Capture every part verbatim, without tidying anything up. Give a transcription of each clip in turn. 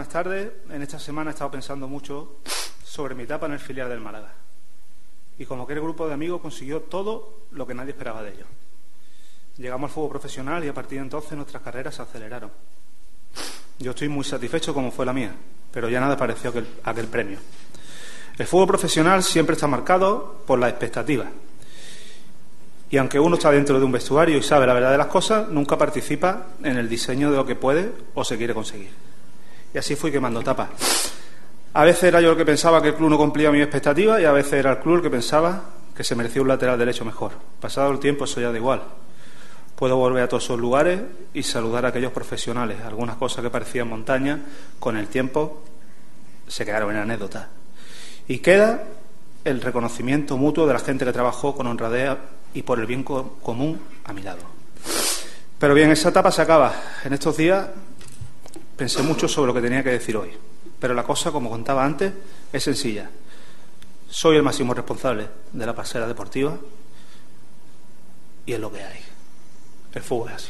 buenas tardes. En esta semana he estado pensando mucho sobre mi etapa en el filial del Málaga. Y como aquel grupo de amigos consiguió todo lo que nadie esperaba de ellos. Llegamos al fútbol profesional y a partir de entonces nuestras carreras se aceleraron. Yo estoy muy satisfecho como fue la mía, pero ya nada pareció aquel, aquel premio. El fútbol profesional siempre está marcado por las expectativas. Y aunque uno está dentro de un vestuario y sabe la verdad de las cosas, nunca participa en el diseño de lo que puede o se quiere conseguir. Y así fui quemando etapas. A veces era yo el que pensaba que el club no cumplía mis expectativas y a veces era el club el que pensaba que se merecía un lateral derecho mejor. Pasado el tiempo eso ya da igual. Puedo volver a todos esos lugares y saludar a aquellos profesionales. Algunas cosas que parecían montañas, con el tiempo se quedaron en anécdotas. Y queda el reconocimiento mutuo de la gente que trabajó con honradez y por el bien común a mi lado. Pero bien, esa etapa se acaba. En estos días pensé mucho sobre lo que tenía que decir hoy. Pero la cosa, como contaba antes, es sencilla. Soy el máximo responsable de la pasera deportiva y es lo que hay. El fútbol es así.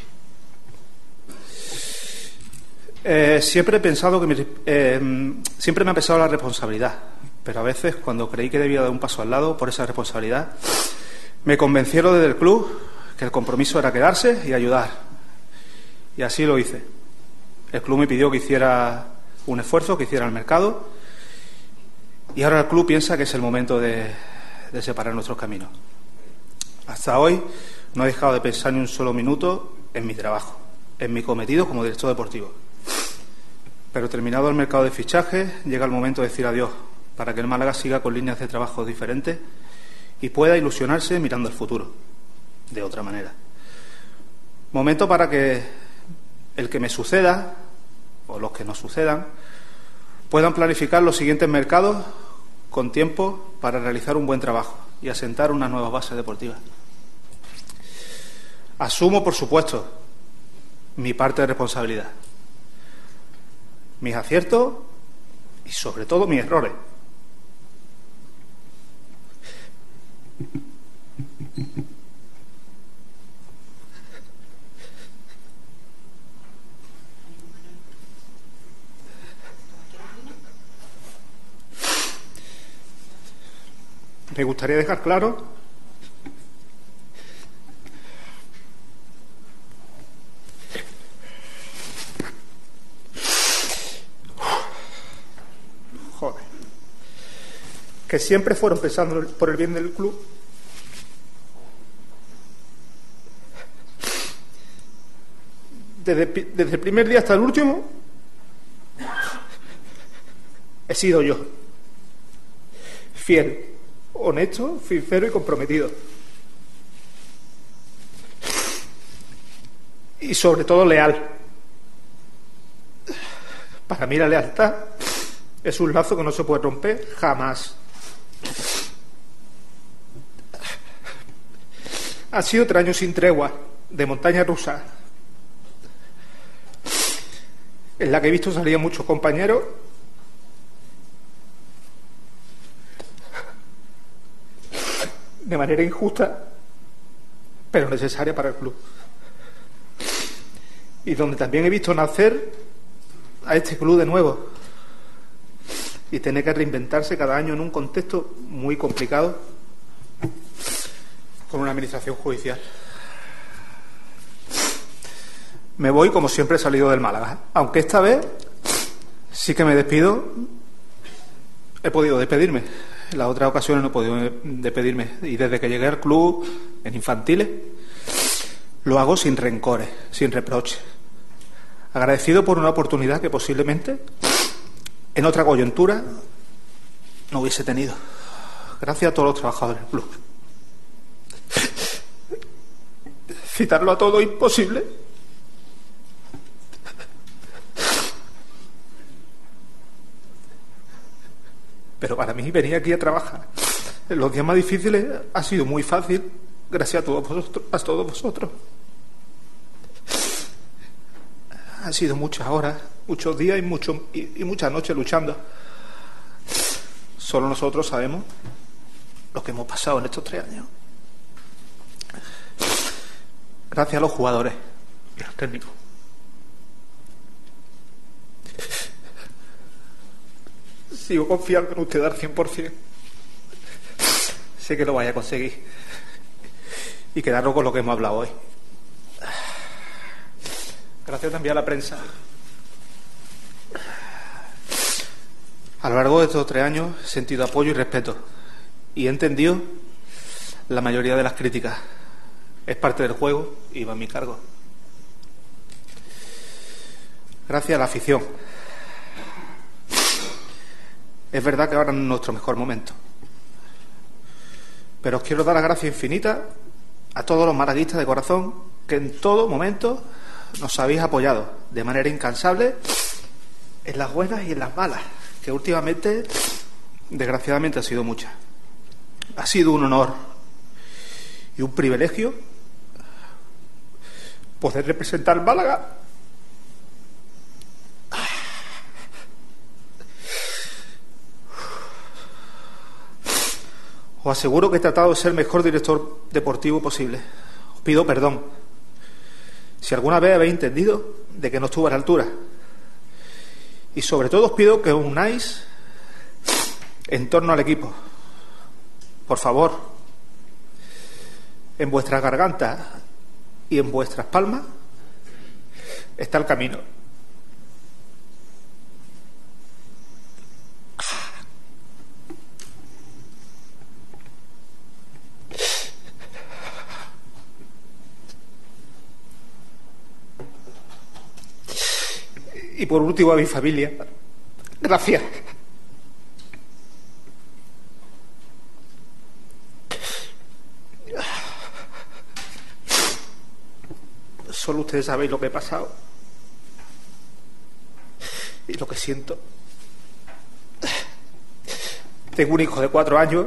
Eh, siempre he pensado que mi, eh, siempre me ha pesado la responsabilidad, pero a veces, cuando creí que debía dar un paso al lado por esa responsabilidad, me convencieron desde el club que el compromiso era quedarse y ayudar. Y así lo hice. El club me pidió que hiciera un esfuerzo, que hiciera el mercado, y ahora el club piensa que es el momento de, de separar nuestros caminos. Hasta hoy no he dejado de pensar ni un solo minuto en mi trabajo, en mi cometido como director deportivo. Pero terminado el mercado de fichajes, llega el momento de decir adiós, para que el Málaga siga con líneas de trabajo diferentes y pueda ilusionarse mirando al futuro, de otra manera. Momento para que el que me suceda, o los que nos sucedan, puedan planificar los siguientes mercados con tiempo para realizar un buen trabajo y asentar una nueva base deportiva. Asumo, por supuesto, mi parte de responsabilidad, mis aciertos y, sobre todo, mis errores. Me gustaría dejar claro Joder. que siempre fueron pensando por el bien del club desde, desde el primer día hasta el último. He sido yo, fiel, honesto, sincero y comprometido. Y sobre todo leal. Para mí la lealtad es un lazo que no se puede romper jamás. Ha sido tres años sin tregua, de montaña rusa, en la que he visto salir a muchos compañeros de manera injusta, pero necesaria para el club. Y donde también he visto nacer a este club de nuevo y tener que reinventarse cada año en un contexto muy complicado con una administración judicial. Me voy como siempre he salido del Málaga, aunque esta vez sí que me despido. He podido despedirme. En las otras ocasiones no he podido despedirme. Y desde que llegué al club, en infantiles, lo hago sin rencores, sin reproches. Agradecido por una oportunidad que posiblemente en otra coyuntura no hubiese tenido. Gracias a todos los trabajadores del club. Citarlo a todo imposible. Pero para mí venir aquí a trabajar en los días más difíciles ha sido muy fácil, gracias a todos vosotros. A todos vosotros. Han sido muchas horas, muchos días y, mucho, y, y muchas noches luchando. Solo nosotros sabemos lo que hemos pasado en estos tres años. Gracias a los jugadores y a los técnicos. Sigo confiando en usted al cien por cien. Sé que lo vaya a conseguir. Y quedarnos con lo que hemos hablado hoy. Gracias también a la prensa. A lo largo de estos tres años he sentido apoyo y respeto. Y he entendido la mayoría de las críticas. Es parte del juego y va a mi cargo. Gracias a la afición. Es verdad que ahora no es nuestro mejor momento. Pero os quiero dar las gracias infinitas a todos los malaguistas de corazón que en todo momento nos habéis apoyado de manera incansable en las buenas y en las malas, que últimamente, desgraciadamente, ha sido muchas. Ha sido un honor y un privilegio poder representar Málaga. Os aseguro que he tratado de ser el mejor director deportivo posible. Os pido perdón si alguna vez habéis entendido de que no estuve a la altura. Y sobre todo os pido que os unáis en torno al equipo. Por favor, en vuestras gargantas y en vuestras palmas está el camino. Y por último a mi familia. Gracias. Solo ustedes sabéis lo que he pasado y lo que siento. Tengo un hijo de cuatro años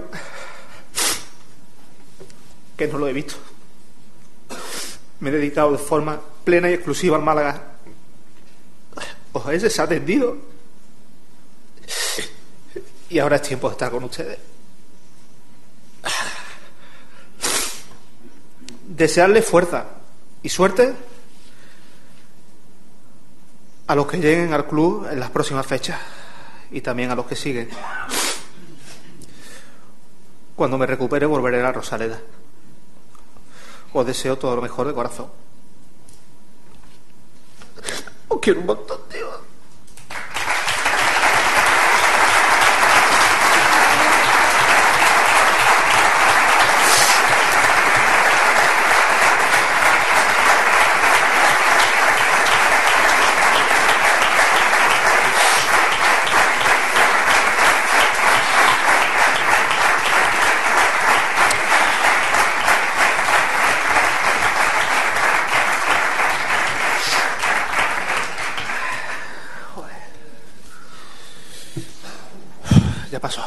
que no lo he visto. Me he dedicado de forma plena y exclusiva al Málaga. Os he desatendido y ahora es tiempo de estar con ustedes. Desearles fuerza y suerte a los que lleguen al club en las próximas fechas y también a los que siguen. Cuando me recupere volveré a la Rosaleda. Os deseo todo lo mejor de corazón. Os quiero un montón, tío. Ya pasó.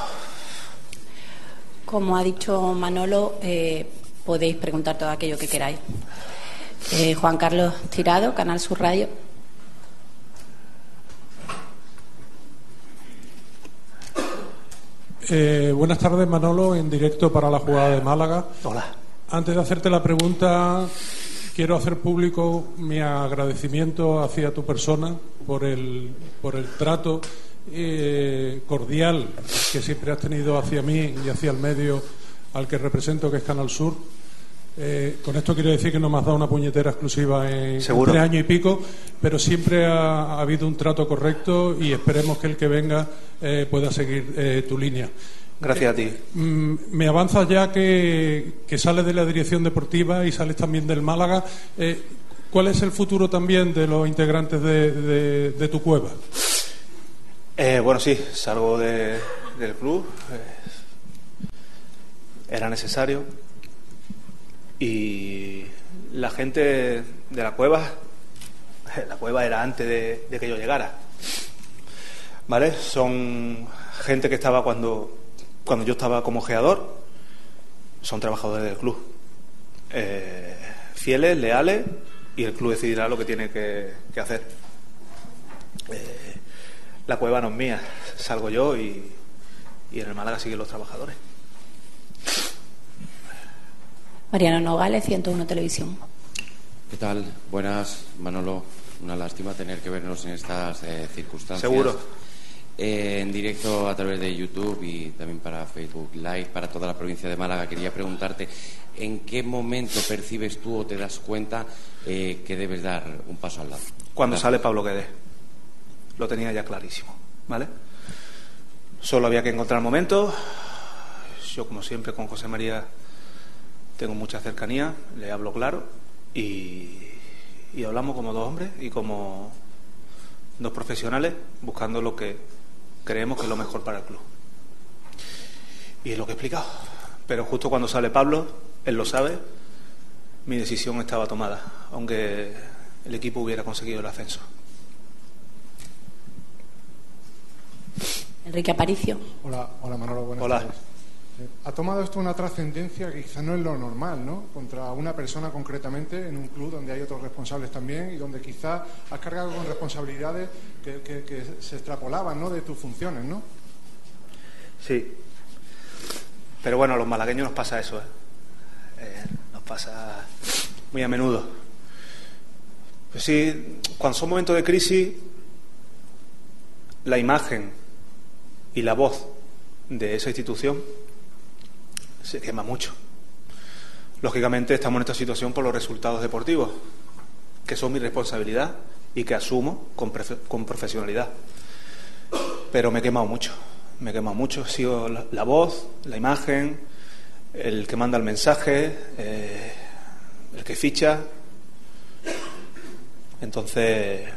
Como ha dicho Manolo, eh, podéis preguntar todo aquello que queráis. Eh, Juan Carlos Tirado, Canal Sur Radio. Eh, buenas tardes, Manolo, en directo para la jugada de Málaga. Hola. Antes de hacerte la pregunta, quiero hacer público mi agradecimiento hacia tu persona por el, por el trato eh, cordial que siempre has tenido hacia mí y hacia el medio al que represento, que es Canal Sur. Eh, con esto quiero decir que no me has dado una puñetera exclusiva en, en tres años y pico, pero siempre ha, ha habido un trato correcto y esperemos que el que venga eh, pueda seguir eh, tu línea. Gracias a ti. Eh, me avanzas ya que, que sales de la dirección deportiva y sales también del Málaga. Eh, ¿Cuál es el futuro también de los integrantes de, de, de tu cueva? Eh, bueno, sí, salgo de, del club. Eh, era necesario. Y la gente de la cueva, la cueva era antes de, de que yo llegara, ¿vale? Son gente que estaba cuando, cuando yo estaba como geador, son trabajadores del club, eh, fieles, leales, y el club decidirá lo que tiene que, que hacer. Eh, la cueva no es mía, salgo yo y, y en el Málaga siguen los trabajadores. Mariano Nogales, ciento uno Televisión. ¿Qué tal? Buenas, Manolo. Una lástima tener que vernos en estas eh, circunstancias. Seguro. eh, en directo a través de YouTube y también para Facebook Live, para toda la provincia de Málaga. Quería preguntarte, ¿en qué momento percibes tú o te das cuenta eh, que debes dar un paso al lado? Cuando ¿verdad? Sale Pablo Guedes. Lo tenía ya clarísimo, ¿vale? Solo había que encontrar el momento. Yo, como siempre, con José María tengo mucha cercanía, le hablo claro y, y hablamos como dos hombres y como dos profesionales buscando lo que creemos que es lo mejor para el club. Y es lo que he explicado. Pero justo cuando sale Pablo, él lo sabe, mi decisión estaba tomada, aunque el equipo hubiera conseguido el ascenso. Enrique Aparicio. Hola, hola Manolo, buenas hola. tardes. Ha tomado esto una trascendencia que quizás no es lo normal, ¿no? Contra una persona concretamente en un club donde hay otros responsables también y donde quizás has cargado con responsabilidades que, que, que se extrapolaban, ¿no? De tus funciones, ¿no? Sí. Pero bueno, a los malagueños nos pasa eso, ¿eh? Eh, nos pasa muy a menudo. Pues sí, cuando son momentos de crisis, la imagen y la voz de esa institución se quema mucho. Lógicamente estamos en esta situación por los resultados deportivos, que son mi responsabilidad y que asumo con, con profesionalidad. Pero me he quemado mucho, me he quemado mucho. He sido la, la voz, la imagen, el que manda el mensaje, eh, el que ficha. Entonces,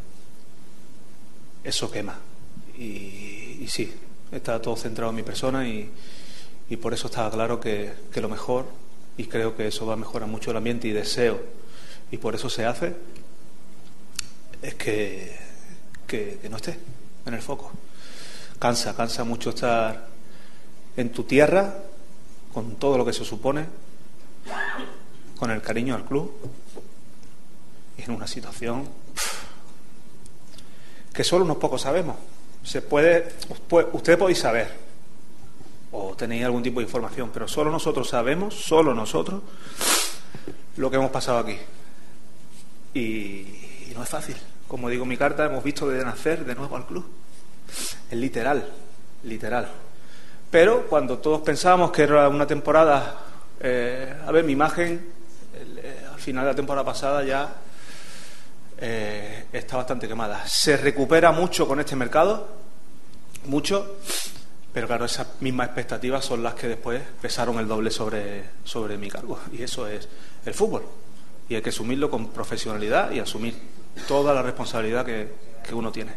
eso quema. Y, y sí, estaba todo centrado en mi persona y, y por eso estaba claro que, que lo mejor, y creo que eso va a mejorar mucho el ambiente y deseo, y por eso se hace, es que, que, que no esté en el foco. Cansa, cansa mucho estar en tu tierra, con todo lo que se supone, con el cariño al club, y en una situación que solo unos pocos sabemos. Se puede, usted podéis saber o tenéis algún tipo de información, pero solo nosotros sabemos, solo nosotros, lo que hemos pasado aquí. Y, y no es fácil. Como digo en mi carta, hemos visto de nacer de nuevo al club. Es literal, literal. Pero cuando todos pensábamos que era una temporada, eh, a ver, mi imagen, el, eh, al final de la temporada pasada ya Eh, está bastante quemada. Se recupera mucho con este mercado, mucho, pero claro, esas mismas expectativas son las que después pesaron el doble sobre, sobre mi cargo, y eso es el fútbol, y hay que asumirlo con profesionalidad y asumir toda la responsabilidad que, que uno tiene.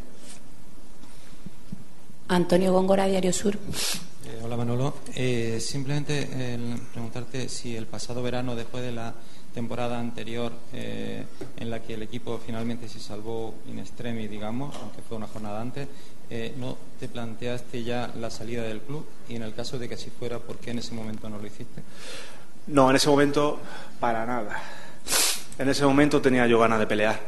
Antonio Góngora, Diario Sur. Eh, hola Manolo, eh, simplemente eh, preguntarte si el pasado verano, después de la temporada anterior eh, en la que el equipo finalmente se salvó in extremis, digamos, aunque fue una jornada antes, eh, ¿no te planteaste ya la salida del club? Y en el caso de que así fuera, ¿por qué en ese momento no lo hiciste? No, en ese momento para nada. En ese momento tenía yo ganas de pelear.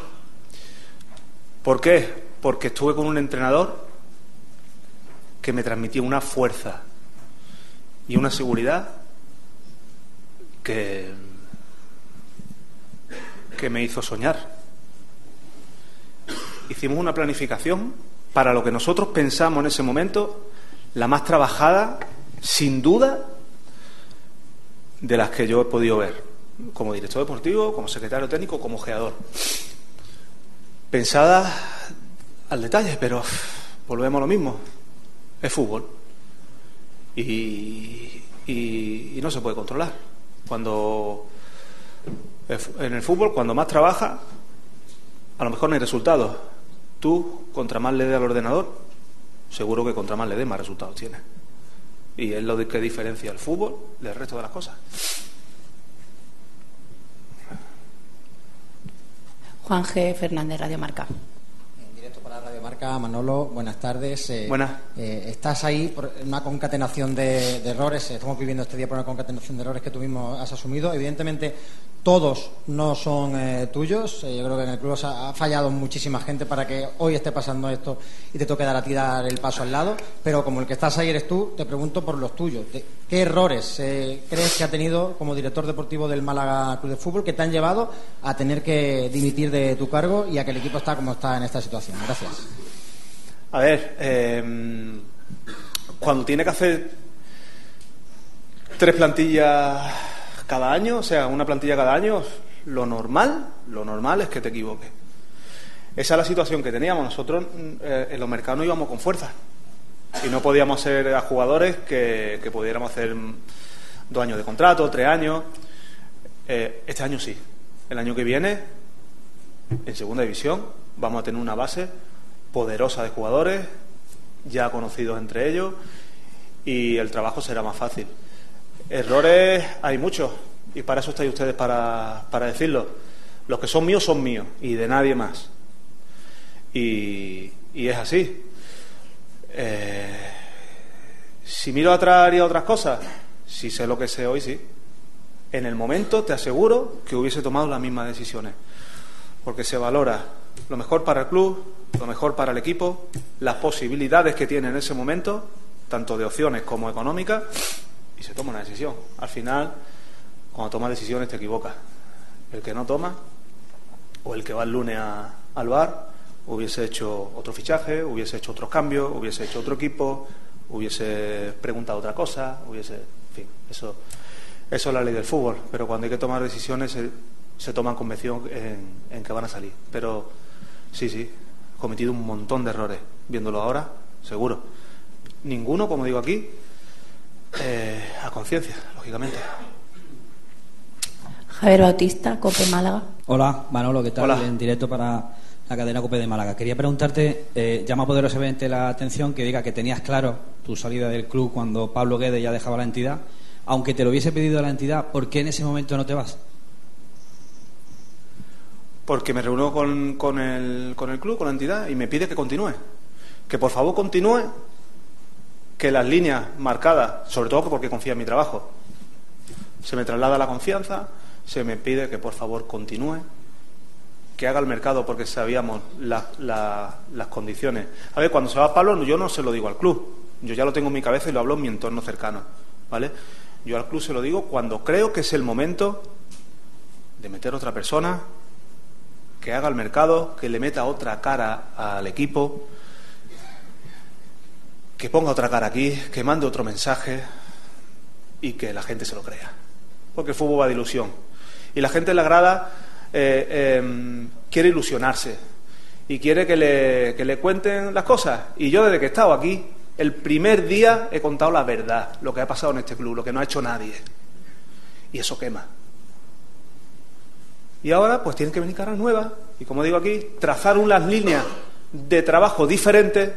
¿Por qué? Porque estuve con un entrenador que me transmitía una fuerza y una seguridad que que me hizo soñar. Hicimos una planificación para lo que nosotros pensamos en ese momento, la más trabajada, sin duda, de las que yo he podido ver, como director deportivo, como secretario técnico, como ojeador. Pensada al detalle, pero volvemos a lo mismo. Es fútbol. Y, y, y no se puede controlar. Cuando en el fútbol, cuando más trabaja, a lo mejor no hay resultados. Tú, contra más le dé al ordenador, seguro que contra más le dé, más resultados tiene. Y es lo que diferencia el fútbol del resto de las cosas. Juan G. Fernández, Radio Marca. En directo para Radio Marca, Manolo, buenas tardes. Eh, Buenas. Eh, estás ahí por una concatenación de, de errores. Estamos viviendo este día por una concatenación de errores que tú mismo has asumido. Evidentemente, todos no son eh, tuyos. Eh, yo creo que en el club ha, ha fallado muchísima gente para que hoy esté pasando esto y te toque dar a ti dar el paso al lado. Pero como el que estás ahí eres tú, te pregunto por los tuyos. ¿De ¿Qué errores eh, crees que ha tenido como director deportivo del Málaga Club de Fútbol que te han llevado a tener que dimitir de tu cargo y a que el equipo está como está en esta situación? Gracias. A ver, eh, cuando tiene que hacer tres plantillas cada año, o sea, una plantilla cada año, lo normal, lo normal es que te equivoques. Esa es la situación que teníamos. Nosotros eh, en los mercados no íbamos con fuerza y no podíamos ser a jugadores que, que pudiéramos hacer dos años de contrato, tres años. Eh, este año sí. El año que viene, en segunda división, vamos a tener una base poderosa de jugadores, ya conocidos entre ellos, y el trabajo será más fácil. Errores hay muchos, y para eso estáis ustedes para, para decirlo. Los que son míos son míos, y de nadie más. Y, y es así. Eh, si miro atrás haría otras cosas, si sé lo que sé hoy, sí. En el momento te aseguro que hubiese tomado las mismas decisiones, porque se valora lo mejor para el club, lo mejor para el equipo, las posibilidades que tiene en ese momento, tanto de opciones como económicas, y se toma una decisión. Al final, cuando tomas decisiones te equivocas. El que no toma, o el que va el lunes a, al bar, hubiese hecho otro fichaje, hubiese hecho otros cambios, hubiese hecho otro equipo, hubiese preguntado otra cosa, hubiese... En fin, eso, eso es la ley del fútbol. Pero cuando hay que tomar decisiones se, se toman convicción en, en que van a salir. Pero sí, sí, he cometido un montón de errores. Viéndolo ahora, seguro. Ninguno, como digo aquí, eh, a conciencia, lógicamente. Javier Bautista, COPE Málaga. Hola, Manolo, ¿qué tal? Hola. En directo para la cadena COPE de Málaga. Quería preguntarte, eh, llama poderosamente la atención que diga que tenías claro tu salida del club cuando Pablo Guedes ya dejaba la entidad. Aunque te lo hubiese pedido la entidad, ¿por qué en ese momento no te vas? Porque me reúno con, con, el, con el club, con la entidad, y me pide que continúe. Que por favor continúe, que las líneas marcadas, sobre todo porque confía en mi trabajo, se me traslada la confianza, se me pide que por favor continúe, que haga el mercado porque sabíamos la, la, las condiciones. A ver, cuando se va Pablo, yo no se lo digo al club, yo ya lo tengo en mi cabeza y lo hablo en mi entorno cercano, ¿vale? Yo al club se lo digo cuando creo que es el momento de meter otra persona, que haga el mercado, que le meta otra cara al equipo, que ponga otra cara aquí, que mande otro mensaje y que la gente se lo crea. Porque el fútbol va de ilusión. Y la gente en la grada eh, eh, quiere ilusionarse y quiere que le, que le cuenten las cosas. Y yo desde que he estado aquí, el primer día he contado la verdad, lo que ha pasado en este club, lo que no ha hecho nadie. Y eso quema. Y ahora pues tienen que venir caras nuevas y, como digo aquí, trazar unas líneas de trabajo diferentes,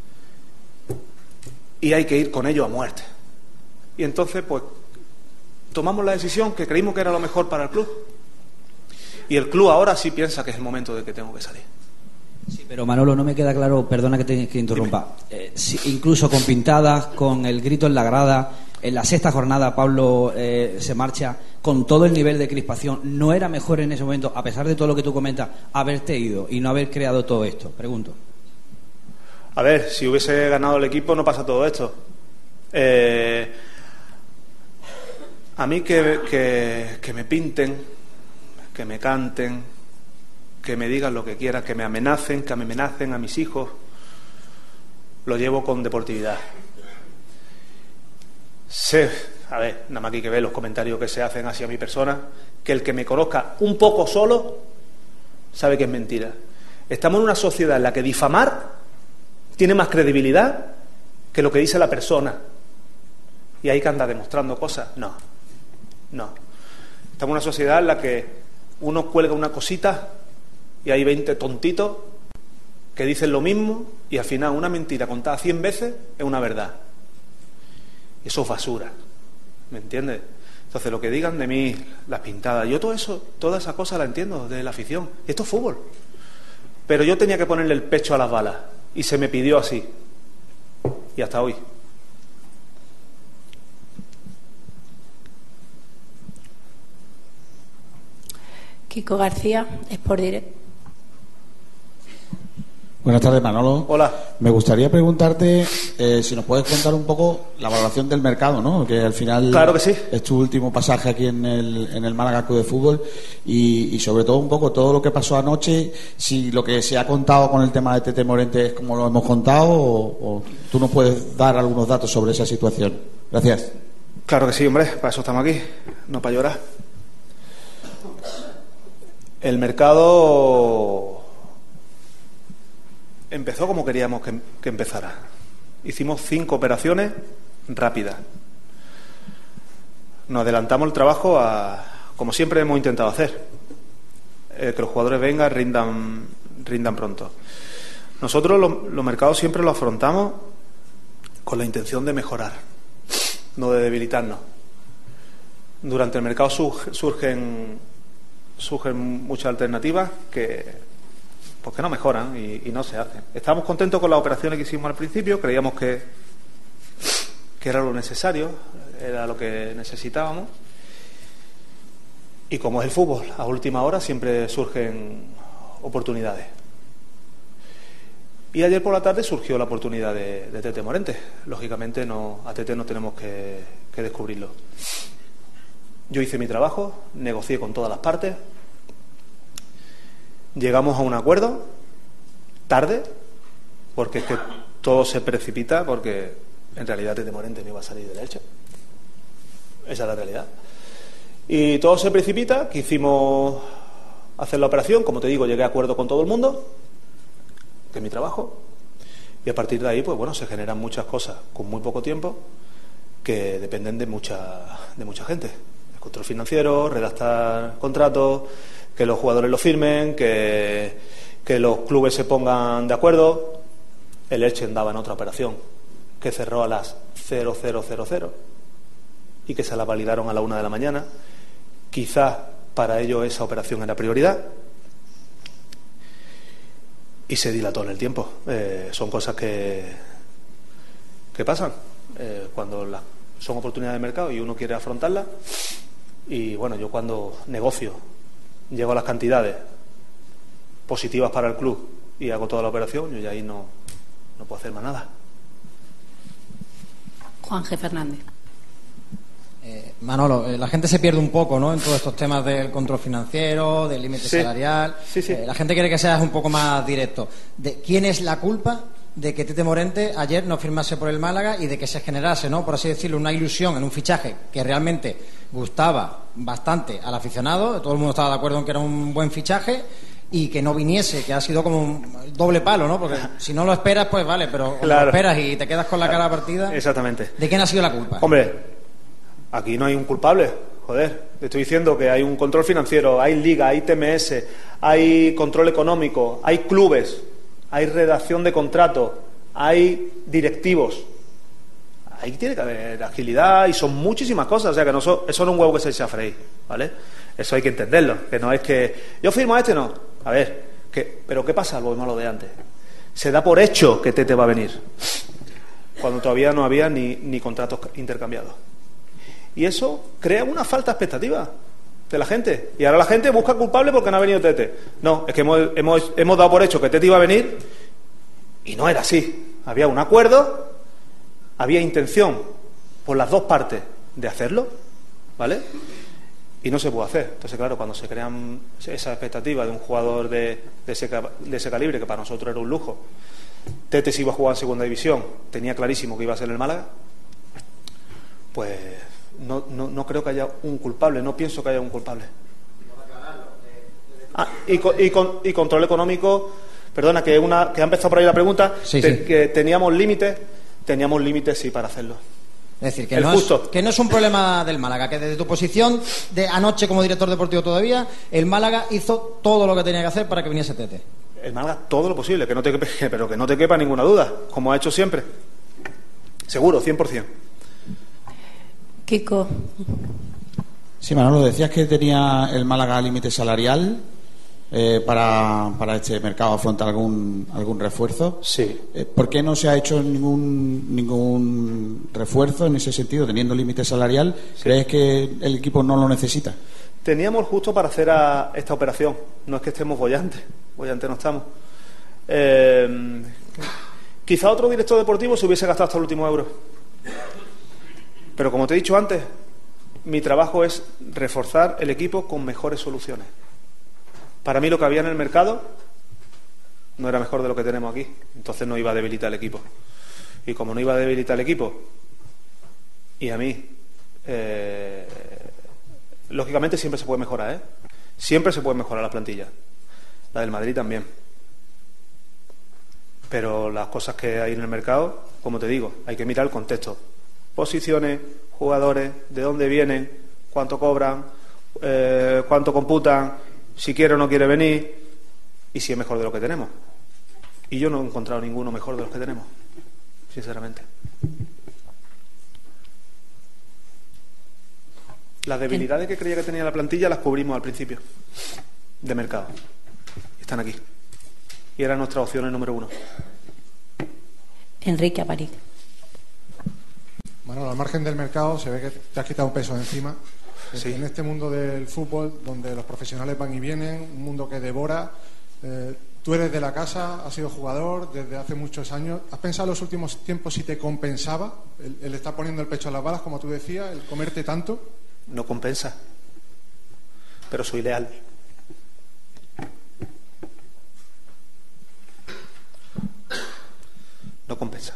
y hay que ir con ello a muerte. Y entonces pues tomamos la decisión que creímos que era lo mejor para el club, y el club ahora sí piensa que es el momento de que tengo que salir. Sí, pero Manolo, no me queda claro, perdona que te que interrumpa, eh, si, incluso con pintadas, con el grito en la grada, en la sexta jornada Pablo eh, se marcha, con todo el nivel de crispación, ¿no era mejor en ese momento, a pesar de todo lo que tú comentas, haberte ido y no haber creado todo esto? Pregunto. A ver, si hubiese ganado el equipo no pasa todo esto. Eh, a mí que, que, que me pinten, que me canten, que me digan lo que quieran, que me amenacen, que me amenacen a mis hijos, lo llevo con deportividad. Sé, a ver, nada más que hay que ver los comentarios que se hacen hacia mi persona, que el que me conozca un poco solo sabe que es mentira. Estamos en una sociedad en la que difamar tiene más credibilidad que lo que dice la persona, y hay que andar demostrando cosas. No, no. Estamos en una sociedad en la que uno cuelga una cosita y hay veinte tontitos que dicen lo mismo, y al final una mentira contada cien veces es una verdad. Y eso es basura, ¿me entiendes? Entonces, lo que digan de mí, las pintadas, yo todo eso, toda esa cosa la entiendo de la afición. Esto es fútbol. Pero yo tenía que ponerle el pecho a las balas, y se me pidió así. Y hasta hoy. Kiko García, Sport Direct. Buenas tardes, Manolo. Hola. Me gustaría preguntarte eh, si nos puedes contar un poco la valoración del mercado, ¿no? Que al final claro que sí. es tu último pasaje aquí en el, en el Málaga Club de Fútbol y, y sobre todo un poco todo lo que pasó anoche, si lo que se ha contado con el tema de Tete Morente es como lo hemos contado o, o tú nos puedes dar algunos datos sobre esa situación. Gracias. Claro que sí, hombre, para eso estamos aquí, no para llorar. El mercado empezó como queríamos que, que empezara. Hicimos cinco operaciones rápidas. Nos adelantamos el trabajo a, como siempre hemos intentado hacer, eh, que los jugadores vengan, rindan, rindan pronto. Nosotros lo, los mercados siempre los afrontamos con la intención de mejorar, no de debilitarnos. Durante el mercado surgen surgen muchas alternativas que pues que no mejoran y, y no se hacen. Estábamos contentos con las operaciones que hicimos al principio, creíamos que que era lo necesario, era lo que necesitábamos, y como es el fútbol, a última hora siempre surgen oportunidades. Y ayer por la tarde surgió la oportunidad de, de Tete Morente. Lógicamente no, a Tete no tenemos que, que descubrirlo. Yo hice mi trabajo, negocié con todas las partes, llegamos a un acuerdo, tarde, porque es que todo se precipita, porque en realidad Tete Morente no iba a salir del Elche. Esa es la realidad. Y todo se precipita, quisimos hacer la operación, como te digo, llegué a acuerdo con todo el mundo, que es mi trabajo, y a partir de ahí, pues bueno, se generan muchas cosas con muy poco tiempo que dependen de mucha, de mucha gente. Control financiero, redactar contratos, que los jugadores lo firmen, que, que los clubes se pongan de acuerdo. El Elche andaba en otra operación que cerró a las cero cero cero cero y que se la validaron a la una de la mañana. Quizás para ellos esa operación era prioridad y se dilató en el tiempo. Eh, son cosas que, que pasan eh, cuando la, son oportunidades de mercado y uno quiere afrontarlas. Y bueno, yo cuando negocio, llego a las cantidades positivas para el club y hago toda la operación, yo ya ahí no, no puedo hacer más nada. Juan G. Fernández. Eh, Manolo, eh, la gente se pierde un poco, ¿no?, en todos estos temas del control financiero, del límite sí. salarial. Sí, sí. Eh, la gente quiere que seas un poco más directo. ¿De quién es la culpa de que Tete Morente ayer no firmase por el Málaga y de que se generase, ¿no?, por así decirlo, una ilusión en un fichaje que realmente gustaba bastante al aficionado? Todo el mundo estaba de acuerdo en que era un buen fichaje, y que no viniese, que ha sido como un doble palo, ¿no? Porque si no lo esperas, pues vale, pero claro. lo esperas y te quedas con la cara partida. Exactamente. ¿De quién ha sido la culpa? Hombre, aquí no hay un culpable, joder. Te estoy diciendo que hay un control financiero, hay liga, hay T M S, hay control económico, hay clubes, hay redacción de contratos, hay directivos. Ahí tiene que haber agilidad y son muchísimas cosas. O sea, que no so, eso no es un huevo que se echa a freír, ¿vale? Eso hay que entenderlo. Que no es que yo firmo a este, no. A ver, que, pero ¿qué pasa? Volvemos a lo de antes. Se da por hecho que Tete va a venir, cuando todavía no había ni, ni contratos intercambiados. Y eso crea una falta de expectativa de la gente. Y ahora la gente busca culpable porque no ha venido Tete. No, es que hemos, hemos, hemos dado por hecho que Tete iba a venir y no era así. Había un acuerdo, había intención por las dos partes de hacerlo, ¿vale? Y no se puede hacer. Entonces, claro, cuando se crean esa expectativa de un jugador de, de, ese, de ese calibre, que para nosotros era un lujo, Tete se iba a jugar en segunda división, tenía clarísimo que iba a ser el Málaga, pues no, no, no creo que haya un culpable, no pienso que haya un culpable. Ah, y, y, con, y control económico, perdona, que, una, que ha empezado por ahí la pregunta, sí, te, sí. que teníamos límites, teníamos límites sí para hacerlo. Es decir, que no es, que no es un problema del Málaga, que desde tu posición de anoche como director deportivo todavía, el Málaga hizo todo lo que tenía que hacer para que viniese Tete. El Málaga todo lo posible, que no te quepa, pero que no te quepa ninguna duda, como ha hecho siempre. Seguro, cien por ciento. Kiko. Sí, Manolo, decías que tenía el Málaga límite salarial eh, para, para este mercado afrontar algún algún refuerzo. Sí. Eh, ¿Por qué no se ha hecho ningún ningún refuerzo en ese sentido, teniendo límite salarial? Sí. ¿Crees que el equipo no lo necesita? Teníamos justo para hacer a esta operación. No es que estemos bollantes, bollantes no estamos. Eh, quizá otro director deportivo se hubiese gastado hasta el último euro. Pero como te he dicho antes, mi trabajo es reforzar el equipo con mejores soluciones. Para mí lo que había en el mercado no era mejor de lo que tenemos aquí, entonces no iba a debilitar el equipo. Y como no iba a debilitar el equipo, y a mí, eh, lógicamente siempre se puede mejorar, ¿eh? Siempre se puede mejorar la plantilla. La del Madrid también. Pero las cosas que hay en el mercado, como te digo, hay que mirar el contexto. Posiciones, jugadores, de dónde vienen, cuánto cobran, eh, cuánto computan, si quiere o no quiere venir, y si es mejor de lo que tenemos. Y yo no he encontrado ninguno mejor de los que tenemos, sinceramente. Las debilidades que creía que tenía la plantilla las cubrimos al principio de mercado. Están aquí. Y eran nuestras opciones número uno. Enrique Aparic. Manolo, al margen del mercado se ve que te has quitado un peso de encima. Sí. En este mundo del fútbol, donde los profesionales van y vienen, un mundo que devora, eh, tú eres de la casa, has sido jugador desde hace muchos años. ¿Has pensado en los últimos tiempos si te compensaba el, el estar poniendo el pecho a las balas, como tú decías, el comerte tanto? No compensa, pero soy leal. No compensa.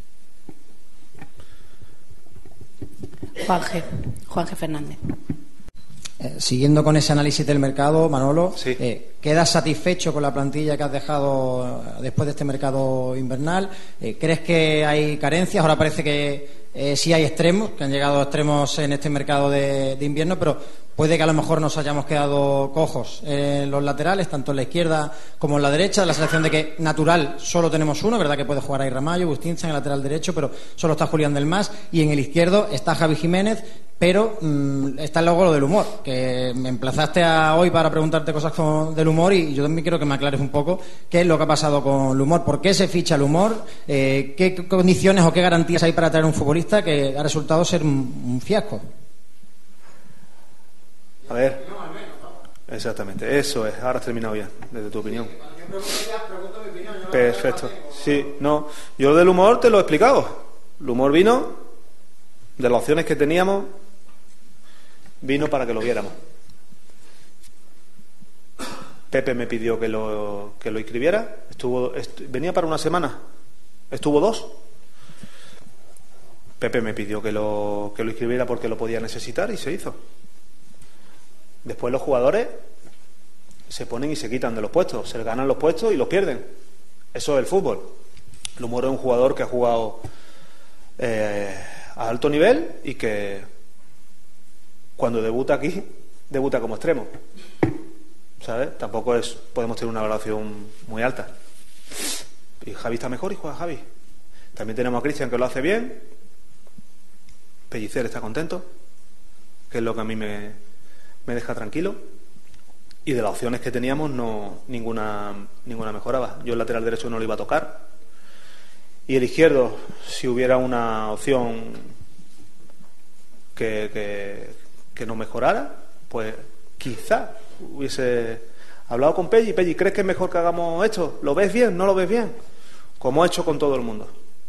Juanje, Juanje Fernández. Eh, siguiendo con ese análisis del mercado, Manolo, sí. eh, ¿quedas satisfecho con la plantilla que has dejado después de este mercado invernal? Eh, ¿Crees que hay carencias? Ahora parece que eh, sí hay extremos, que han llegado a extremos en este mercado de, de invierno, pero puede que a lo mejor nos hayamos quedado cojos en los laterales, tanto en la izquierda como en la derecha. La sensación de que natural solo tenemos uno, verdad que puede jugar ahí Ramallo, Bustinza en el lateral derecho, pero solo está Julián del Mas, y en el izquierdo está Javi Jiménez, pero mmm, está luego lo del humor, que me emplazaste a hoy para preguntarte cosas con, del humor, y yo también quiero que me aclares un poco qué es lo que ha pasado con el humor, por qué se ficha el humor, eh, qué condiciones o qué garantías hay para traer un futbolista que ha resultado ser un, un fiasco. A ver, exactamente, eso es, ahora has terminado bien, desde tu opinión. Perfecto, sí, no, yo lo del humor te lo he explicado. El humor vino de las opciones que teníamos, vino para que lo viéramos. Pepe me pidió que lo, que lo escribiera, estuvo, est- venía para una semana, estuvo dos. Pepe me pidió que lo, que lo escribiera porque lo podía necesitar y se hizo. Después los jugadores se ponen y se quitan de los puestos, se ganan los puestos y los pierden. Eso es el fútbol. El humor es un jugador que ha jugado eh, a alto nivel y que cuando debuta aquí, debuta como extremo. ¿Sabes? Tampoco es, podemos tener una valoración muy alta. Y Javi está mejor y juega Javi. También tenemos a Cristian, que lo hace bien. Pellicer está contento, que es lo que a mí me, me deja tranquilo. Y de las opciones que teníamos, no ninguna ninguna mejoraba. Yo el lateral derecho no lo iba a tocar. Y el izquierdo, si hubiera una opción que, que, que no mejorara, pues quizá hubiese hablado con Pelli. Pelli, ¿crees que es mejor que hagamos esto? ¿Lo ves bien? ¿No lo ves bien? Como he hecho con todo el mundo.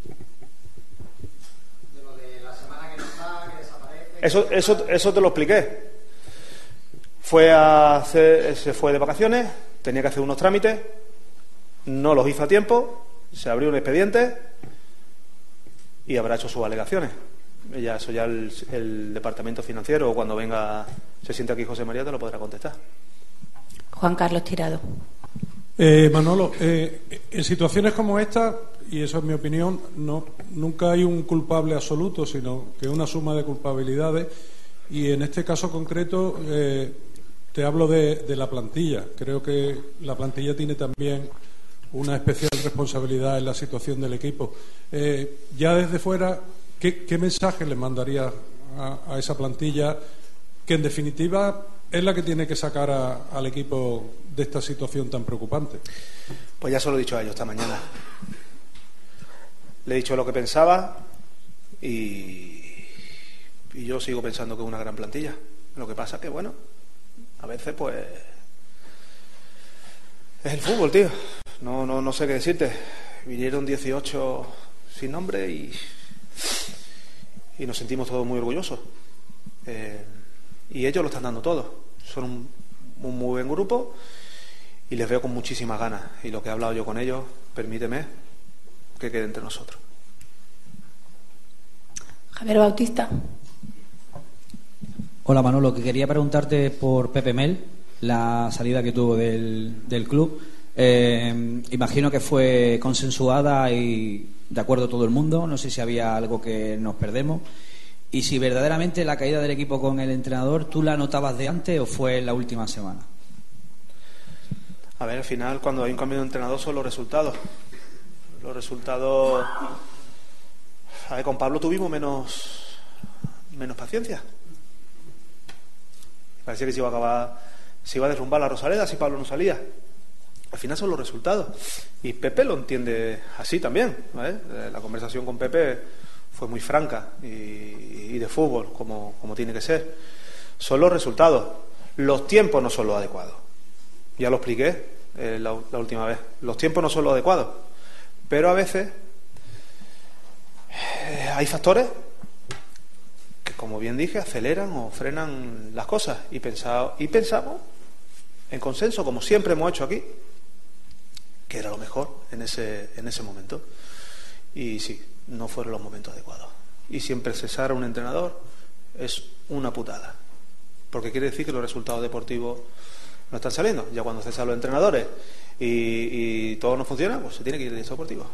De lo de la semana que no está, que desaparece. Eso, eso, eso te lo expliqué. Fue a hacer, se fue de vacaciones, tenía que hacer unos trámites, no los hizo a tiempo, se abrió un expediente y habrá hecho sus alegaciones. Ya, eso ya el, el departamento financiero, o cuando venga, se siente aquí José María, te lo podrá contestar. Juan Carlos Tirado. Eh, Manolo, eh, en situaciones como esta, y eso es mi opinión, no, nunca hay un culpable absoluto, sino que una suma de culpabilidades, y en este caso concreto eh, te hablo de, de la plantilla. Creo que la plantilla tiene también una especial responsabilidad en la situación del equipo. Eh, ya desde fuera, ¿qué, qué mensaje le mandaría a, a esa plantilla, que en definitiva es la que tiene que sacar a, al equipo de esta situación tan preocupante? Pues ya se lo he dicho a ellos esta mañana. Le he dicho lo que pensaba y, y yo sigo pensando que es una gran plantilla. Lo que pasa que, bueno, a veces pues es el fútbol, tío. no, no, no sé qué decirte. Vinieron dieciocho sin nombre y, y nos sentimos todos muy orgullosos. Eh, y ellos lo están dando todo. Son un, un muy buen grupo y les veo con muchísimas ganas. Y lo que he hablado yo con ellos, permíteme que quede entre nosotros. Javier Bautista. Hola Manolo, que quería preguntarte por Pepe Mel, la salida que tuvo del, del club. Eh, imagino que fue consensuada y de acuerdo todo el mundo. No sé si había algo que nos perdemos. Y si verdaderamente la caída del equipo con el entrenador, ¿tú la notabas de antes o fue en la última semana? A ver, al final, cuando hay un cambio de entrenador son los resultados. Los resultados... A ver, con Pablo tuvimos menos menos paciencia. Parecía que se iba a acabar, se iba a derrumbar la Rosaleda si Pablo no salía. Al final son los resultados. Y Pepe lo entiende así también, ¿vale? La conversación con Pepe fue muy franca y, y de fútbol, como, como tiene que ser. Son los resultados. Los tiempos no son los adecuados. Ya lo expliqué eh, la, la última vez. Los tiempos no son los adecuados. Pero a veces eh, hay factores que, como bien dije, aceleran o frenan las cosas. Y, pensado, y pensamos, en consenso, como siempre hemos hecho aquí, que era lo mejor en ese, en ese momento. Y sí, no fueron los momentos adecuados. Y siempre cesar a un entrenador es una putada, porque quiere decir que los resultados deportivos no están saliendo. Ya cuando cesan los entrenadores y, y todo no funciona, pues se tiene que ir del deportivo.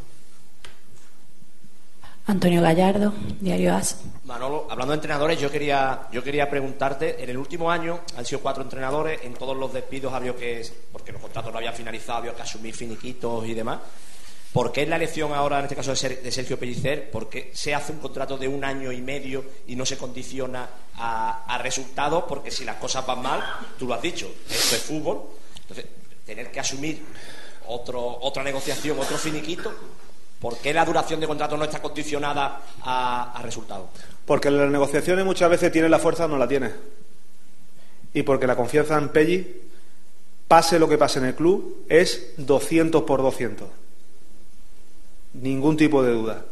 Antonio Gallardo, Diario As. Manolo, hablando de entrenadores, yo quería yo quería preguntarte, en el último año han sido cuatro entrenadores, en todos los despidos había que, porque los contratos no habían finalizado, había que asumir finiquitos y demás. ¿Por qué es la elección ahora, en este caso de Sergio Pellicer? ¿Por qué se hace un contrato de un año y medio y no se condiciona a, a resultados? Porque si las cosas van mal, tú lo has dicho, esto es fútbol. Entonces, tener que asumir otro, otra negociación, otro finiquito, ¿por qué la duración de contrato no está condicionada a, a resultados? Porque las negociaciones muchas veces tienen la fuerza o no la tienen. Y porque la confianza en Pelli, pase lo que pase en el club, es doscientos por doscientos. Ningún tipo de duda.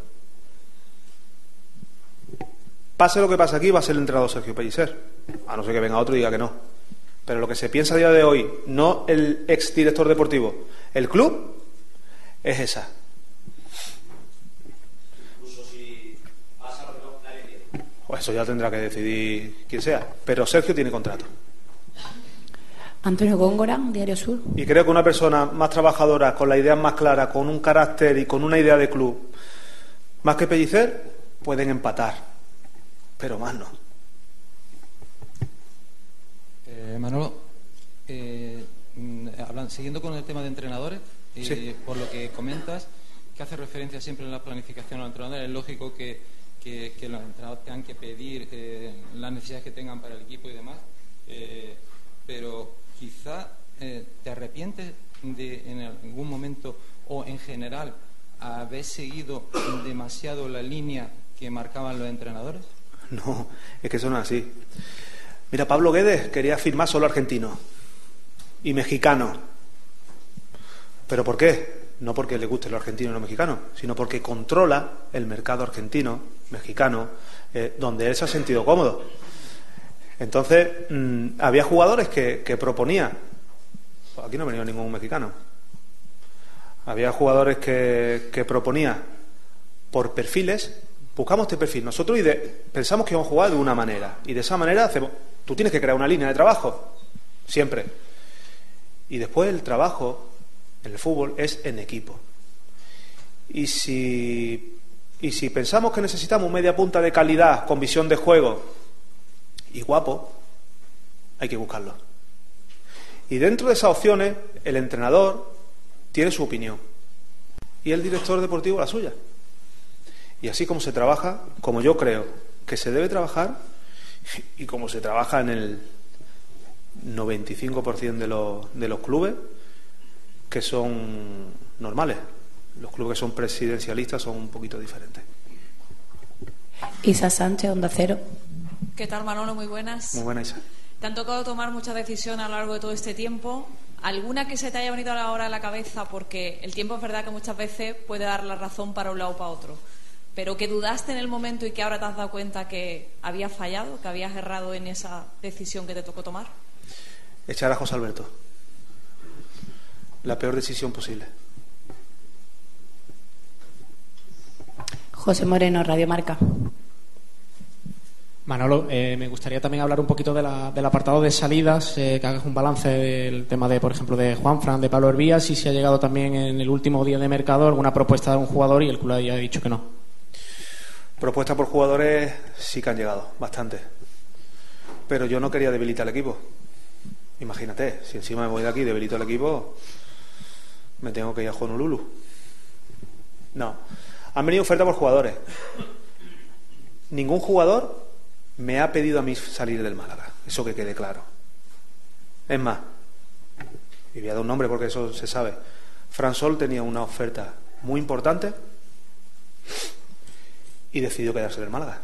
Pase lo que pase aquí, va a ser el entrenador Sergio Pellicer, a no ser que venga otro y diga que no. Pero lo que se piensa a día de hoy, no el exdirector deportivo, el club, es esa. Incluso si pasa lo que no, nadie quiere. Pues eso ya tendrá que decidir quien sea. Pero Sergio tiene contrato. Antonio Góngora, Diario Sur. Y creo que una persona más trabajadora, con la idea más clara, con un carácter y con una idea de club, más que Pellicer, pueden empatar, pero más no. Eh, Manolo, eh, hablan, siguiendo con el tema de entrenadores, eh, sí. Por lo que comentas, que hace referencia siempre en la planificación a los entrenadores, es lógico que, que, que los entrenadores tengan que pedir eh, las necesidades que tengan para el equipo y demás, eh, pero quizá eh, te arrepientes de en algún momento o en general haber seguido demasiado la línea que marcaban los entrenadores. No, es que son así. Mira, Pablo Guedes quería firmar solo argentino y mexicano. ¿Pero por qué? No porque le guste lo argentino y lo mexicano, sino porque controla el mercado argentino, mexicano, eh, donde él se ha sentido cómodo. Entonces, mmm, había jugadores que, que proponían. Pues aquí no ha venido ningún mexicano. Había jugadores que, que proponían por perfiles. Buscamos este perfil. Nosotros y de, pensamos que vamos a jugar de una manera. Y de esa manera hacemos. Tú tienes que crear una línea de trabajo. Siempre. Y después el trabajo en el fútbol es en equipo. Y si, y si pensamos que necesitamos un media punta de calidad, con visión de juego y guapo, hay que buscarlo. Y dentro de esas opciones, el entrenador tiene su opinión y el director deportivo la suya. Y así como se trabaja, como yo creo que se debe trabajar, y como se trabaja en el noventa y cinco por ciento de los, de los clubes que son normales. Los clubes que son presidencialistas son un poquito diferentes. Isa Sánchez, Onda Cero. ¿Qué tal, Manolo? Muy buenas. Muy buena, Isa. Te han tocado tomar muchas decisiones a lo largo de todo este tiempo. ¿Alguna que se te haya venido ahora a la cabeza? Porque el tiempo es verdad que muchas veces puede dar la razón para un lado o para otro, pero que dudaste en el momento y que ahora te has dado cuenta que habías fallado, que habías errado en esa decisión que te tocó tomar. Echar a José Alberto. La peor decisión posible. José Moreno, Radio Marca. Manolo, eh, me gustaría también hablar un poquito de la, del apartado de salidas, eh, que hagas un balance del tema de, por ejemplo, de Juanfran, de Pablo Hervías, y si ha llegado también en el último día de mercado alguna propuesta de un jugador y el club haya dicho que no. Propuestas por jugadores sí que han llegado, bastante. Pero yo no quería debilitar el equipo. Imagínate, si encima me voy de aquí y debilito el equipo, me tengo que ir a Honolulu. No. Han venido ofertas por jugadores. Ningún jugador me ha pedido a mí salir del Málaga, eso que quede claro. Es más, y voy a dar un nombre porque eso se sabe, Fran Sol tenía una oferta muy importante y decidió quedarse en el Málaga.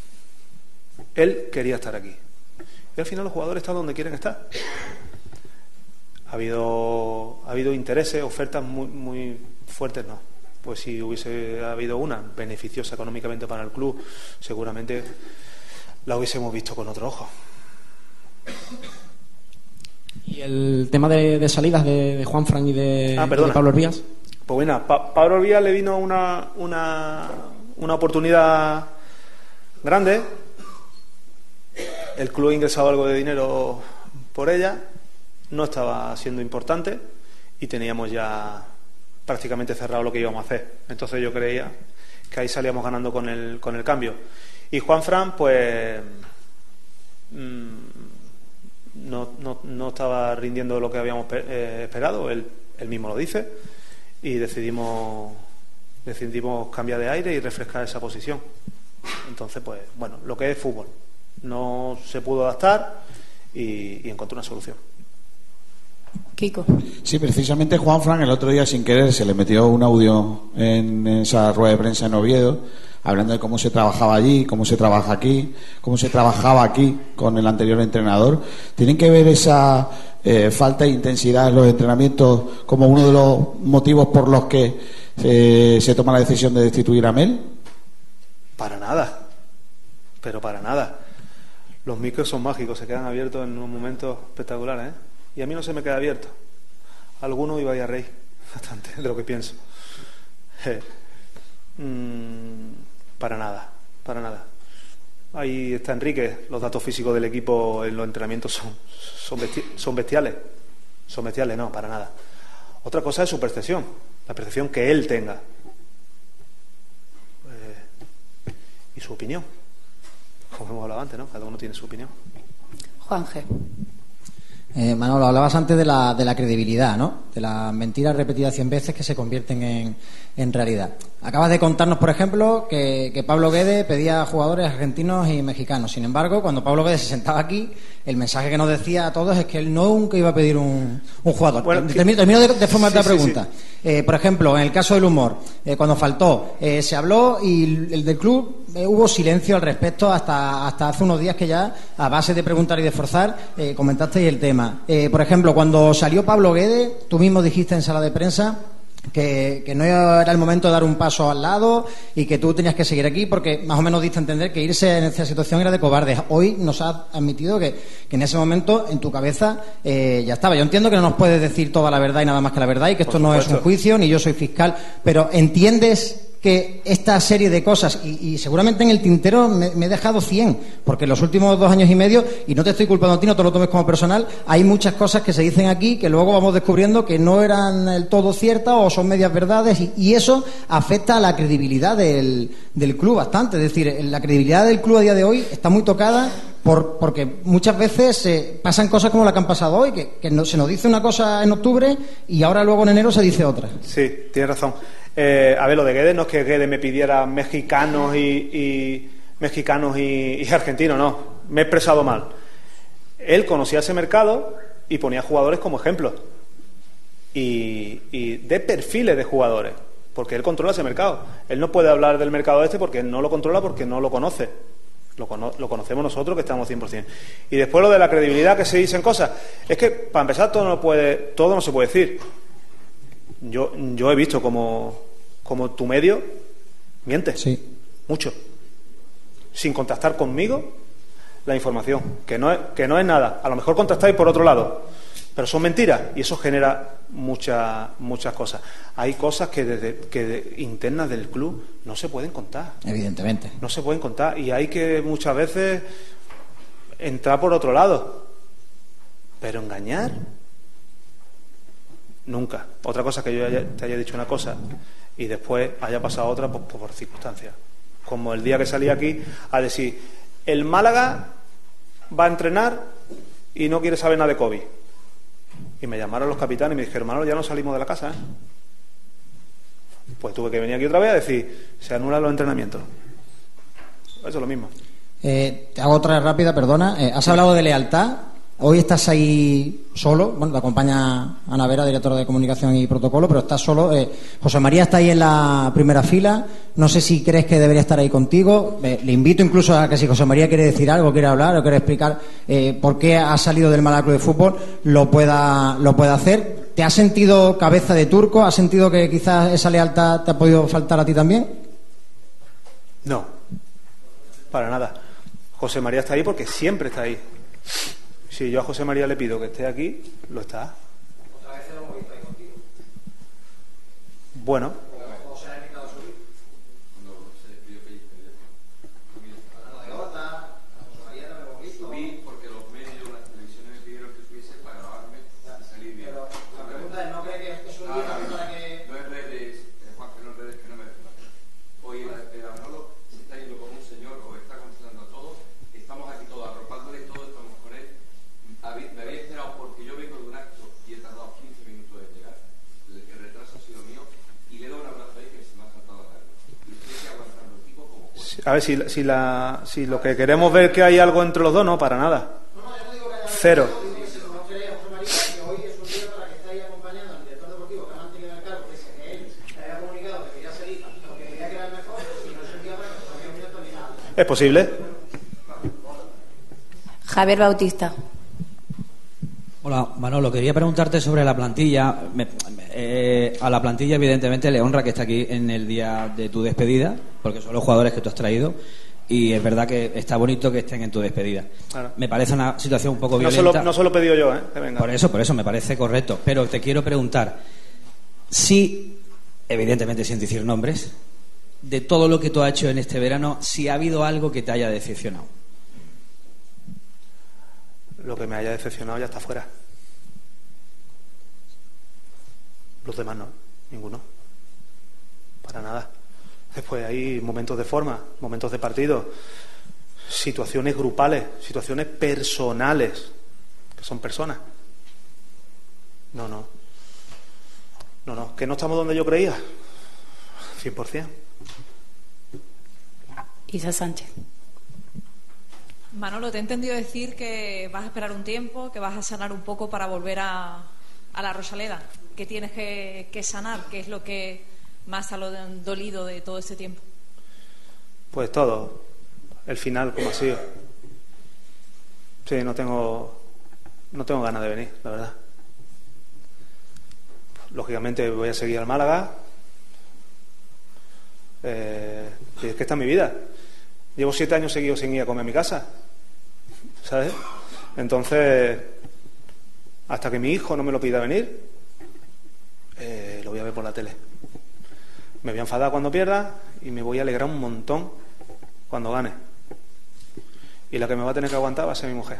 Él quería estar aquí y al final los jugadores están donde quieren estar. Ha habido, ha habido intereses, ofertas muy, muy fuertes, no. Pues si hubiese habido una beneficiosa económicamente para el club, seguramente la hubiésemos visto con otro ojo. ¿Y el tema de, de salidas de, de Juanfran y de, ah, de Pablo Hervías? Pues bueno, pa Pablo Hervías le vino una, una, una oportunidad grande. El club ha ingresado algo de dinero por ella, no estaba siendo importante y teníamos ya prácticamente cerrado lo que íbamos a hacer. Entonces yo creía que ahí salíamos ganando con el, con el cambio. Y Juanfran, pues mmm, no, no, no estaba rindiendo lo que habíamos eh, esperado, él, él mismo lo dice, y decidimos decidimos cambiar de aire y refrescar esa posición. Entonces, pues bueno, lo que es fútbol. No se pudo adaptar y, y encontró una solución. Kiko. Sí, precisamente Juanfran el otro día sin querer se le metió un audio en esa rueda de prensa en Oviedo hablando de cómo se trabajaba allí, cómo se trabaja aquí, cómo se trabajaba aquí con el anterior entrenador. ¿Tienen que ver esa eh, falta de intensidad en los entrenamientos como uno de los motivos por los que eh, se toma la decisión de destituir a Mel? Para nada, pero para nada. Los micros son mágicos, se quedan abiertos en unos momentos espectaculares, ¿eh? Y a mí no se me queda abierto. Alguno iba a ir a reír bastante de lo que pienso. Eh, mmm, para nada, para nada. Ahí está Enrique. Los datos físicos del equipo en los entrenamientos son, son, besti son bestiales. Son bestiales, no, para nada. Otra cosa es su percepción, la percepción que él tenga. Eh, y su opinión. Como hemos hablado antes, ¿no? Cada uno tiene su opinión. Juan G. Eh, Manolo, hablabas antes de la, de la credibilidad, ¿no? De las mentiras repetidas cien veces que se convierten en, en realidad. Acabas de contarnos, por ejemplo, que, que Pablo Guedes pedía a jugadores argentinos y mexicanos. Sin embargo, cuando Pablo Guedes se sentaba aquí, el mensaje que nos decía a todos es que él nunca iba a pedir un, un jugador. Bueno, termino, termino de, de forma sí, la pregunta. Sí, sí. Eh, por ejemplo, en el caso del humor, eh, cuando faltó, eh, se habló y el del club eh, hubo silencio al respecto hasta, hasta hace unos días que ya, a base de preguntar y de forzar, eh, comentasteis el tema. Eh, por ejemplo, cuando salió Pablo Guedes, tú mismo dijiste en sala de prensa Que, que no era el momento de dar un paso al lado y que tú tenías que seguir aquí porque más o menos diste a entender que irse en esa situación era de cobardes. Hoy nos has admitido que, que en ese momento en tu cabeza eh, ya estaba. Yo entiendo que no nos puedes decir toda la verdad y nada más que la verdad y que esto no es un juicio ni yo soy fiscal, pero ¿entiendes que esta serie de cosas, y, y seguramente en el tintero me, me he dejado cien, porque en los últimos dos años y medio, y no te estoy culpando a ti, no te lo tomes como personal, hay muchas cosas que se dicen aquí que luego vamos descubriendo que no eran del todo ciertas o son medias verdades, y, y eso afecta a la credibilidad del, del club bastante. Es decir, la credibilidad del club a día de hoy está muy tocada por, porque muchas veces eh, pasan cosas como la que han pasado hoy, que, que no, se nos dice una cosa en octubre y ahora luego en enero se dice otra. Sí, tienes razón. Eh, a ver, lo de Guedes no es que Guedes me pidiera mexicanos y, y mexicanos y, y argentinos, no, me he expresado mal. Él conocía ese mercado y ponía jugadores como ejemplo y, y de perfiles de jugadores, porque él controla ese mercado. Él no puede hablar del mercado este porque no lo controla, porque no lo conoce. Lo, cono lo conocemos nosotros que estamos cien por cien. Y después lo de la credibilidad, que se dicen cosas. Es que, para empezar, todo no, puede, todo no se puede decir. Yo, yo he visto como, como tu medio miente. Sí. Mucho. Sin contactar conmigo la información. Que no es, que no es nada. A lo mejor contactáis por otro lado. Pero son mentiras. Y eso genera muchas muchas cosas. Hay cosas que, desde, que de, internas del club no se pueden contar. Evidentemente. No se pueden contar. Y hay que muchas veces entrar por otro lado. Pero engañar, nunca. Otra cosa que yo haya, te haya dicho una cosa y después haya pasado otra pues, por circunstancias. Como el día que salí aquí a decir, el Málaga va a entrenar y no quiere saber nada de COVID. Y me llamaron los capitanes y me dijeron, Manolo, ya no salimos de la casa, ¿eh? Pues tuve que venir aquí otra vez a decir, se anulan los entrenamientos. Eso es lo mismo. Eh, te hago otra rápida, perdona. Eh, has hablado de lealtad. Hoy estás ahí solo. Bueno, te acompaña Ana Vera, directora de Comunicación y Protocolo, pero estás solo. Eh, José María está ahí en la primera fila. No sé si crees que debería estar ahí contigo. Eh, le invito incluso a que si José María quiere decir algo, quiere hablar o quiere explicar eh, por qué ha salido del Málaga Club de Fútbol, lo pueda, lo pueda hacer. ¿Te has sentido cabeza de turco? ¿Has sentido que quizás esa lealtad te ha podido faltar a ti también? No, para nada. José María está ahí porque siempre está ahí. Si yo a José María le pido que esté aquí, lo está. ¿Otra vez lo hemos visto ahí contigo? Bueno. ¿O se ha invitado a subir? Cuando se despidió Felipe. Hablando de Gota, a José María no lo hemos visto. Subí porque los medios, las televisiones me pidieron que subiese para grabarme y salir bien. Pero la pregunta es, ¿no cree que es un día para que...? No es redes, Juan, que no es redes que no me desplacen. Hoy el Manolo se está yendo como un señor o está contestando a todos. Estamos aquí todos arropándole, todos estamos con él. Me había enterado porque yo vengo de un acto y he tardado quince minutos en llegar. El, el retraso ha sido mío y le doy un abrazo ahí que se me ha saltado la carne. Y estoy aquí aguantando el tipo como puedo. A ver, si, si, la, si lo que queremos ver que hay algo entre los dos, no, para nada. Cero. ¿Es posible? Javier Bautista. Hola, Manolo, quería preguntarte sobre la plantilla. Me, eh, a la plantilla, evidentemente, le honra que esté aquí en el día de tu despedida, porque son los jugadores que tú has traído, y es verdad que está bonito que estén en tu despedida. Claro. Me parece una situación un poco no violenta. Solo, no solo he pedido yo, ¿eh? Que venga. Por eso, por eso, me parece correcto. Pero te quiero preguntar, si, evidentemente sin decir nombres, de todo lo que tú has hecho en este verano, si ha habido algo que te haya decepcionado. Lo que me haya decepcionado ya está fuera. Los demás no, ninguno. Para nada. Después hay momentos de forma, momentos de partido, situaciones grupales, situaciones personales, que son personas. No, no. No, no. Que no estamos donde yo creía. cien por cien. Isa Sánchez. Manolo, te he entendido decir que vas a esperar un tiempo, que vas a sanar un poco para volver a, a la Rosaleda. ¿Qué tienes que, que sanar? ¿Qué es lo que más ha dolido de todo este tiempo? Pues todo. El final, como ha sido. Sí, no tengo, no tengo ganas de venir, la verdad. Lógicamente voy a seguir al Málaga. Eh, es que esta es mi vida. Llevo siete años seguidos sin ir a comer a mi casa, ¿sabes? Entonces, hasta que mi hijo no me lo pida venir, eh, lo voy a ver por la tele. Me voy a enfadar cuando pierda y me voy a alegrar un montón cuando gane. Y la que me va a tener que aguantar va a ser mi mujer.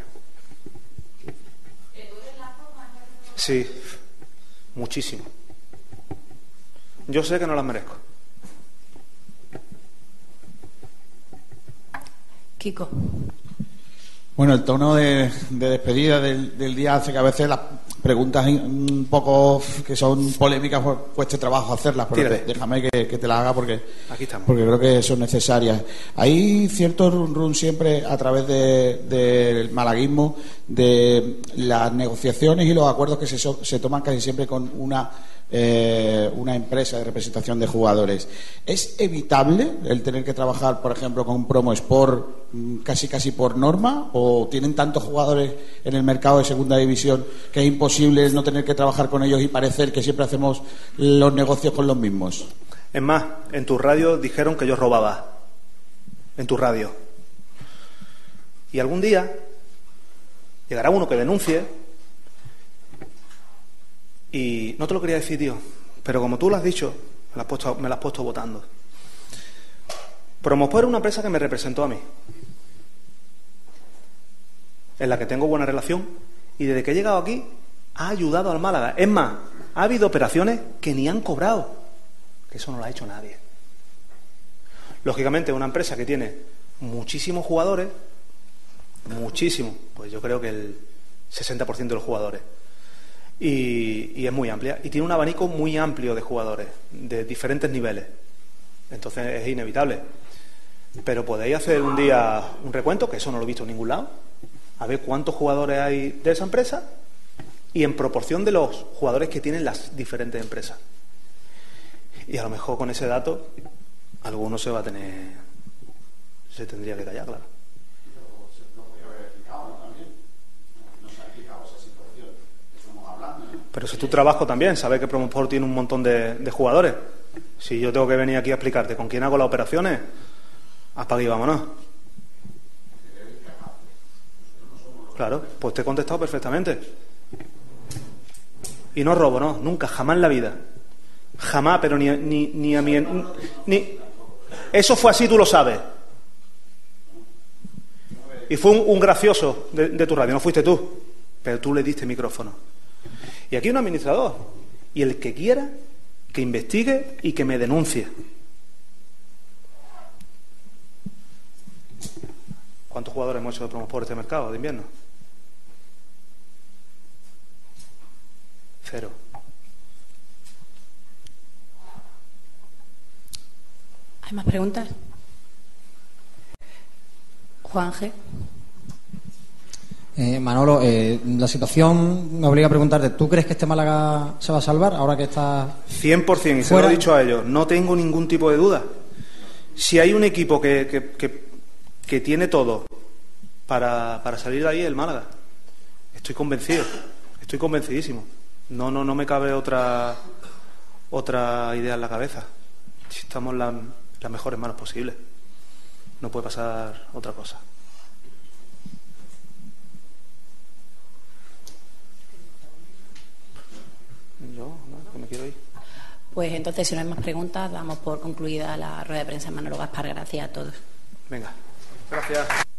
Sí, muchísimo. Yo sé que no las merezco. Kiko. Bueno, el tono de, de despedida del, del día hace que a veces las preguntas un poco que son polémicas pues cueste trabajo hacerlas, pero te, déjame que, que te las haga porque, Aquí estamos. porque creo que son necesarias. Hay cierto run run siempre a través de, del malaguismo de las negociaciones y los acuerdos que se, so, se toman casi siempre con una eh, una empresa de representación de jugadores. ¿Es evitable el tener que trabajar, por ejemplo, con Promo Sport casi casi por norma? ¿O tienen tantos jugadores en el mercado de segunda división que es imposible no tener que trabajar con ellos y parecer que siempre hacemos los negocios con los mismos? Es más, en tu radio dijeron que yo robaba. En tu radio. Y algún día llegará uno que denuncie. Y no te lo quería decir, tío, pero como tú lo has dicho, me lo has puesto, me lo has puesto votando. Promosport es una empresa que me representó a mí, en la que tengo buena relación, y desde que he llegado aquí ha ayudado al Málaga. Es más, ha habido operaciones que ni han cobrado, que eso no lo ha hecho nadie. Lógicamente, es una empresa que tiene muchísimos jugadores, muchísimos, pues yo creo que el sesenta por ciento de los jugadores. Y, y es muy amplia y tiene un abanico muy amplio de jugadores de diferentes niveles, entonces es inevitable. Pero podéis hacer un día un recuento, que eso no lo he visto en ningún lado, a ver cuántos jugadores hay de esa empresa y en proporción de los jugadores que tienen las diferentes empresas, y a lo mejor con ese dato alguno se va a tener se tendría que callar, claro. Pero si tu trabajo también, sabes que Promosport tiene un montón de, de jugadores. Si yo tengo que venir aquí a explicarte con quién hago las operaciones, hasta aquí vámonos. Claro, pues te he contestado perfectamente. Y no robo, no, nunca, jamás en la vida. Jamás, pero ni, ni, ni a mi... Ni, eso fue así, tú lo sabes. Y fue un, un gracioso de, de tu radio, no fuiste tú, pero tú le diste micrófono. Y aquí un administrador, y el que quiera que investigue y que me denuncie. ¿Cuántos jugadores hemos hecho de Promosport este mercado de invierno? Cero. ¿Hay más preguntas? Juan G. Eh, Manolo, eh, la situación me obliga a preguntarte, ¿tú crees que este Málaga se va a salvar ahora que está cien por ciento, y se lo he dicho a ellos, no tengo ningún tipo de duda. Si hay un equipo que, que, que, que tiene todo para, para salir de ahí, el Málaga. Estoy convencido, estoy convencidísimo. No, no, no me cabe otra otra idea en la cabeza. Si estamos en la, las mejores manos posibles, no puede pasar otra cosa. Yo, no, que me quiero ir. Pues entonces, si no hay más preguntas, damos por concluida la rueda de prensa de Manolo Gaspar. Gracias a todos. Venga, gracias.